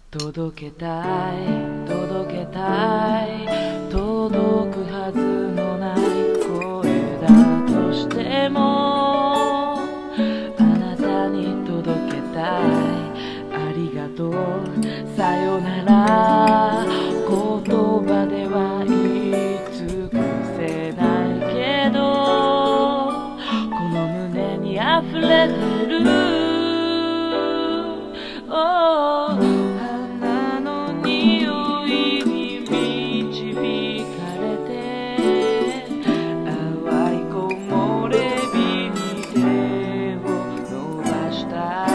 届けたい届けたい届くはずのない声だとしてもあなたに届けたいありがとうさよなら言葉では言い尽くせないけどこの胸に溢れてる花の匂いに導かれて淡い木漏れ日に手を伸ばした